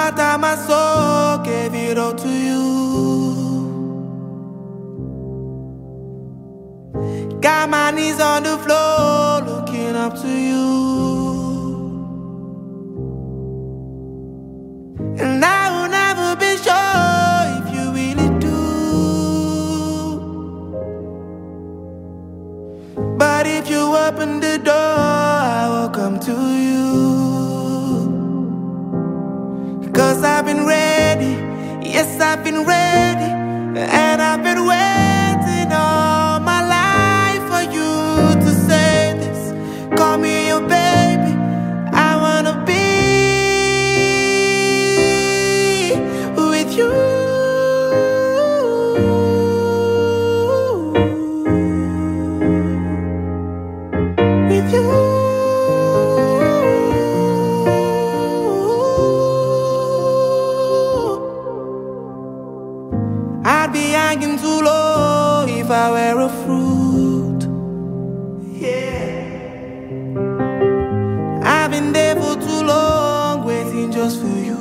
heart and my soul, gave it all to you. Got my knees on the floor, looking up to you. And I will never be sure if you really do. But if you open the door, I will come to you. 'Cause I've been ready, yes I've been ready. And I've been waiting all my life for you to say this. Call me your baby, I wanna be with you. With you. I'd be hanging too low if I were a fruit. Yeah. I've been there for too long, waiting just for you.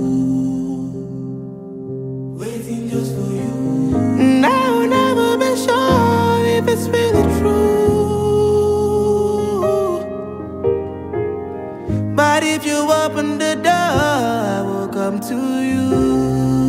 Waiting just for you. And I will never be sure if it's really true. But if you open the door, I will come to you.